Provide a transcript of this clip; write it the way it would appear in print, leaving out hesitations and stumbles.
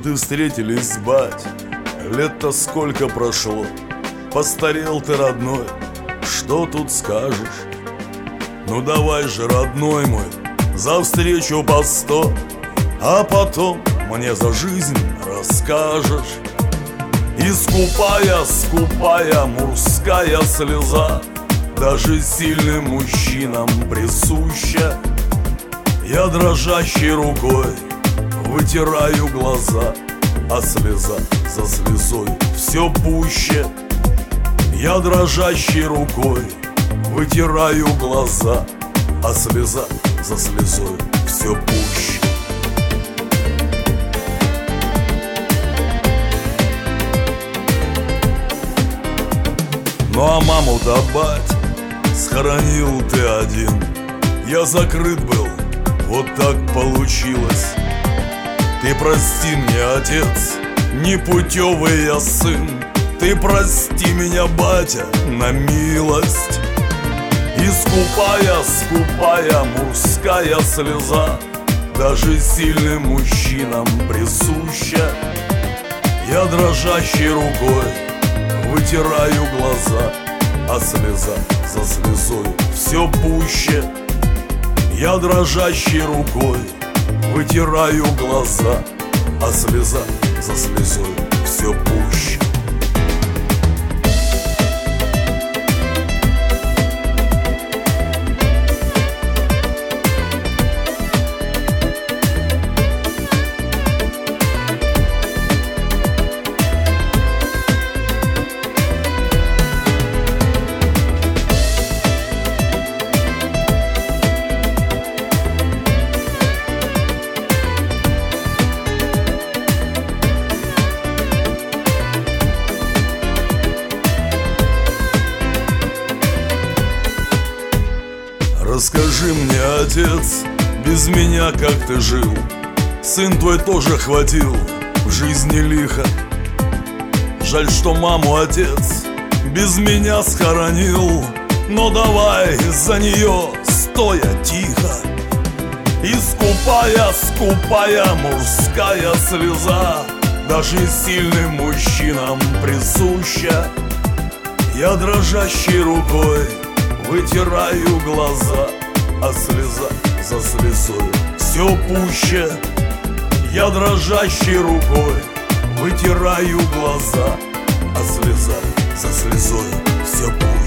Вот и встретились, бать, лет-то сколько прошло. Постарел ты, родной, что тут скажешь? Ну давай же, родной мой, за встречу по 100, а потом мне за жизнь расскажешь. И скупая мужская слеза даже сильным мужчинам присуща. Я дрожащей рукой вытираю глаза, а слеза за слезой все пуще. Я дрожащей рукой вытираю глаза, а слеза за слезой все пуще. Ну а маму-то, бать, схоронил ты один. Я закрыт был, вот так получилось. Ты прости мне, отец, непутевый я сын. Ты прости меня, батя, на милость. И скупая мужская слеза даже сильным мужчинам присуща. Я дрожащей рукой вытираю глаза, а слеза за слезой все пуще. Я дрожащей рукой вытираю глаза, а слеза за слезой все пуще. Расскажи мне, отец, без меня как ты жил? Сын твой тоже хватил в жизни лихо. Жаль, что маму отец без меня схоронил, но давай за нее стоя тихо. И скупая мужская слеза даже сильным мужчинам присуща. Я дрожащей рукой вытираю глаза, а слеза за слезой все пуще. Я дрожащей рукой вытираю глаза, а слеза за слезой все пуще.